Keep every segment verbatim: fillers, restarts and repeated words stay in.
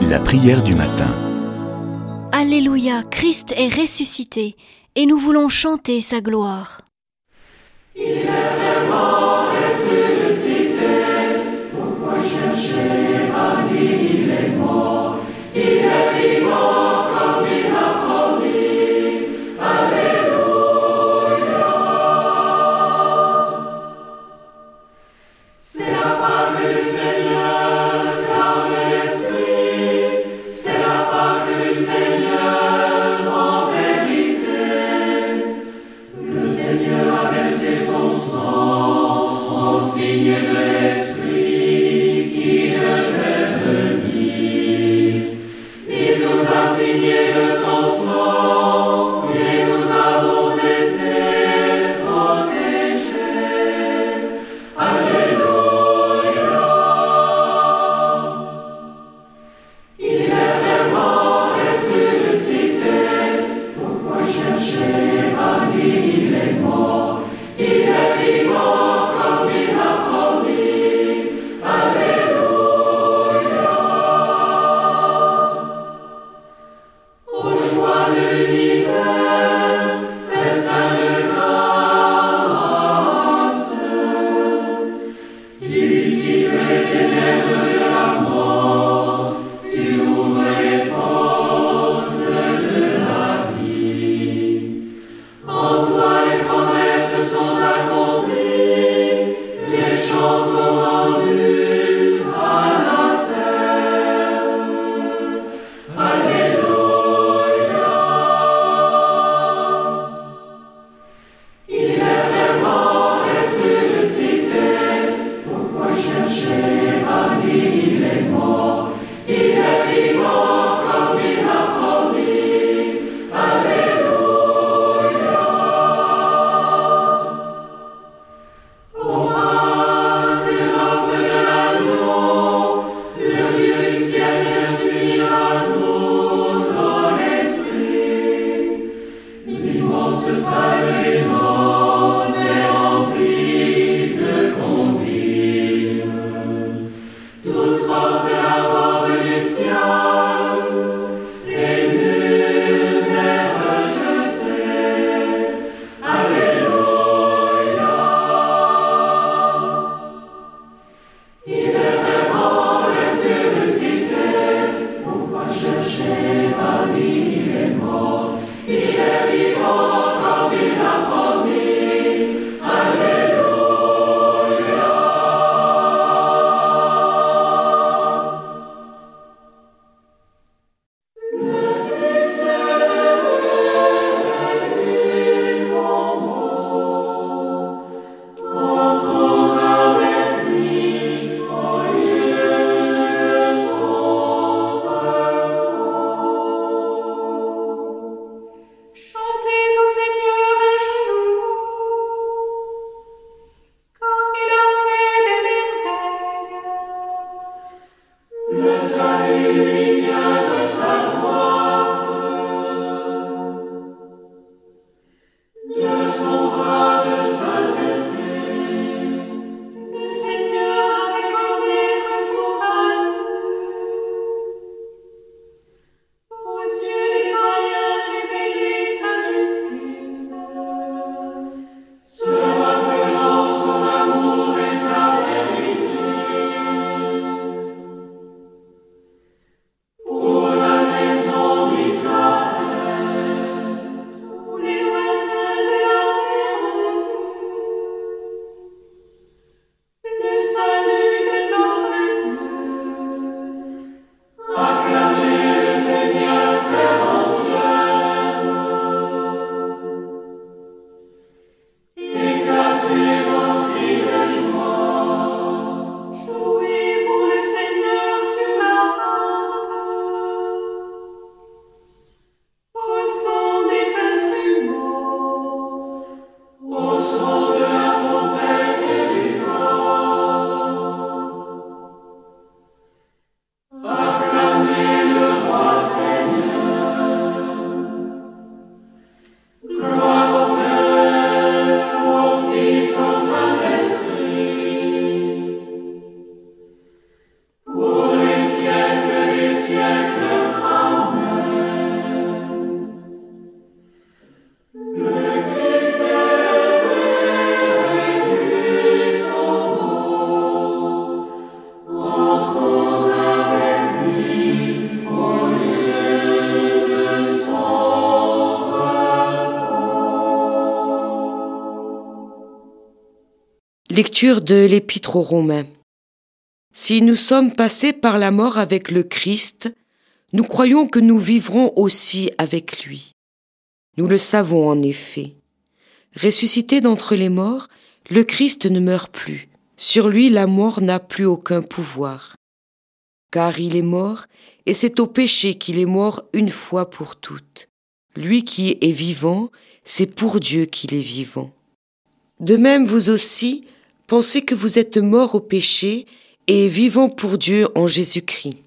La prière du matin. Alléluia, Christ est ressuscité, et nous voulons chanter sa gloire. Il est vraiment ressuscité, pourquoi chercher parmi les morts? Il est vivant comme il a promis. Alléluia. C'est la parole du Seigneur, car l'Esprit, c'est la parole du Seigneur en vérité. Le Seigneur a versé son sang en signe de l'Esprit qui devait venir. Il nous a signé de son sang et nous avons été protégés. Alléluia. Il est vraiment ressuscité, pourquoi chercher parmi les morts? Il est vivant comme il a promis. Alléluia. Aux joies de l'univers, festin de grâce, tu dissipes les ténèbres de la mort, tu ouvres les portes de la vie. En toi les promesses sont accomplies, les chants sont rendus à la terre. Alléluia. Il est vraiment ressuscité, pourquoi chercher parmi les morts? Il est vivant comme il a promis. Alléluia. Au marque de grâce de l'agneau, le Dieu du ciel vient s'unir à nous dans l'esprit. L'immense salle des morts s'est remplie de convives. Tous portent la robe nuptiale et nul n'est rejeté. Alléluia. Il est vraiment ressuscité, pourquoi chercher parmi les morts? Il est vivant comme il a promis. Alléluia. Le Christ est venu en mort. Entrons avec lui au lieu de son repos. Chantez au Seigneur un genoux, car il a fait des merveilles. Le salut lui vient de sa droite, de son bras de sainteté. Le Seigneur a fait connaître son salut. Aux yeux des païens révélé sa justice, se rappelant son amour et sa vérité. Pour la maison d'Israël, tous les lointains de la terre ont vu le salut de notre Dieu. Acclamez le Seigneur, terre entière. Éclatez en cris de joie. Jouez pour le Seigneur sur la harpe. Au son des instruments, au son de la trompette et du cor. Acclamez le roi Seigneur. Gloire au Père, au Fils, au Saint-Esprit. Pour les siècles des siècles. Lecture de l'Épître aux Romains. Si nous sommes passés par la mort avec le Christ, nous croyons que nous vivrons aussi avec lui. Nous le savons en effet. Ressuscité d'entre les morts, le Christ ne meurt plus. Sur lui, la mort n'a plus aucun pouvoir. Car il est mort, et c'est au péché qu'il est mort une fois pour toutes. Lui qui est vivant, c'est pour Dieu qu'il est vivant. De même, vous aussi, pensez que vous êtes morts au péché et vivants pour Dieu en Jésus-Christ.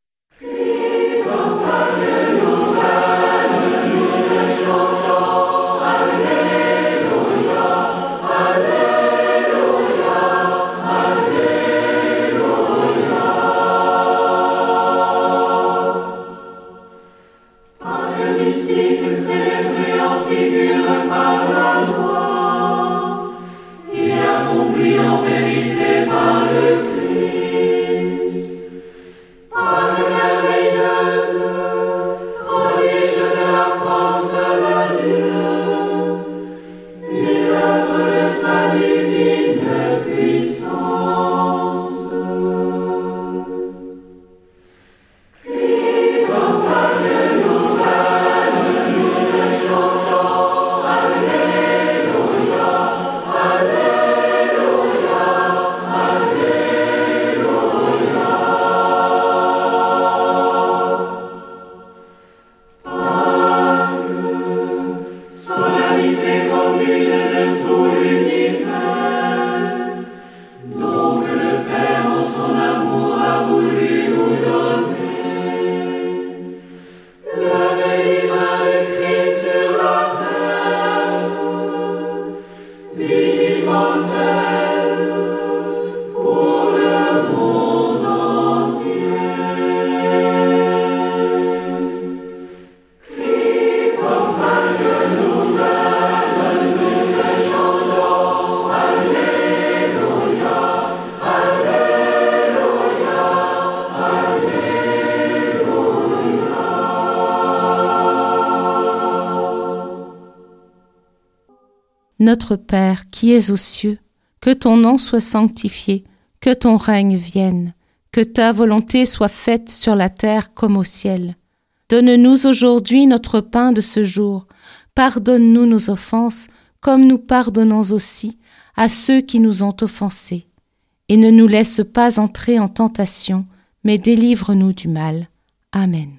Notre Père qui es aux cieux, que ton nom soit sanctifié, que ton règne vienne, que ta volonté soit faite sur la terre comme au ciel. Donne-nous aujourd'hui notre pain de ce jour. Pardonne-nous nos offenses, comme nous pardonnons aussi à ceux qui nous ont offensés. Et ne nous laisse pas entrer en tentation, mais délivre-nous du mal. Amen.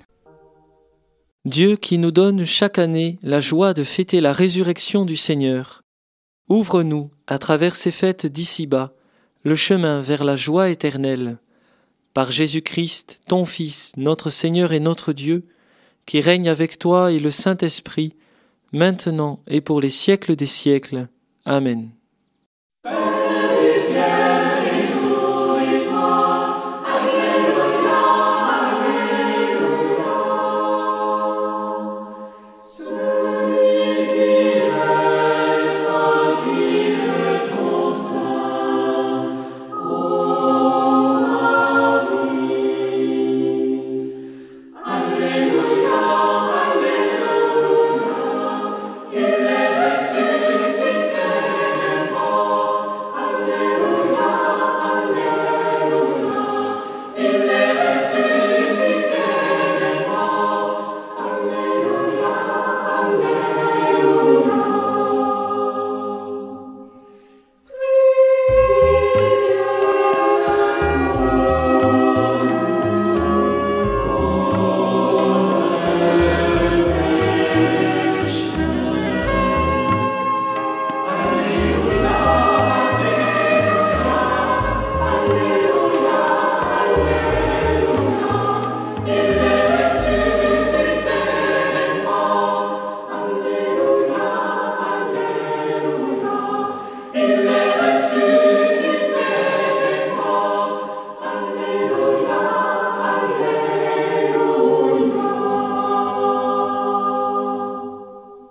Dieu qui nous donne chaque année la joie de fêter la résurrection du Seigneur, ouvre-nous, à travers ces fêtes d'ici-bas, le chemin vers la joie éternelle. Par Jésus-Christ, ton Fils, notre Seigneur et notre Dieu, qui règne avec toi et le Saint-Esprit, maintenant et pour les siècles des siècles. Amen.